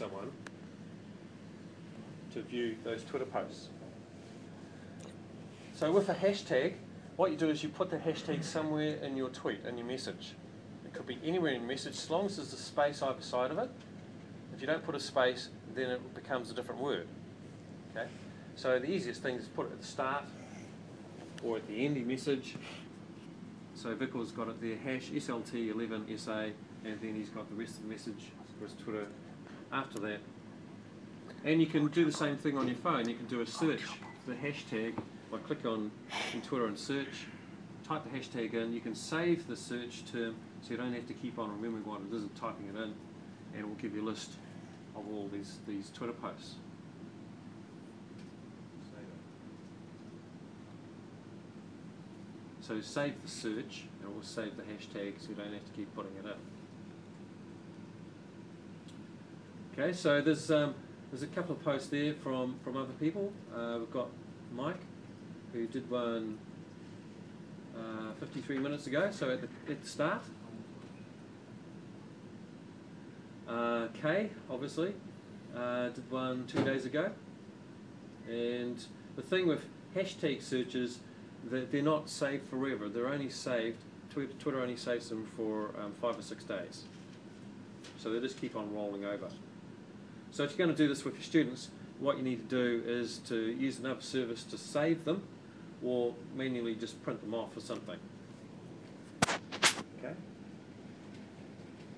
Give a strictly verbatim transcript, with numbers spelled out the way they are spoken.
someone to view those Twitter posts. So with a hashtag, what you do is you put the hashtag somewhere in your tweet, in your message. It could be anywhere in your message, as long as there's a space either side of it. If you don't put a space, then it becomes a different word. Okay? So the easiest thing is to put it at the start or at the end of your message. So Vickel's got it there, hash S L T eleven S A, and then he's got the rest of the message for his Twitter after that. And you can do the same thing on your phone. You can do a search for the hashtag by click on in Twitter and search, type the hashtag in. You can save the search term so you don't have to keep on remembering what it is and typing it in, and it will give you a list of all these, these Twitter posts. So save the search, and it will save the hashtag so you don't have to keep putting it in. Okay, so there's um, there's a couple of posts there from, from other people. Uh, we've got Mike, who did one uh, fifty-three minutes ago, so at the, at the start. Uh, Kay, obviously, uh, did one two days ago. And the thing with hashtag searches, that they're not saved forever. They're only saved, Twitter only saves them for um, five or six days. So they just keep on rolling over. So if you're going to do this with your students, what you need to do is to use another service to save them, or manually just print them off or something.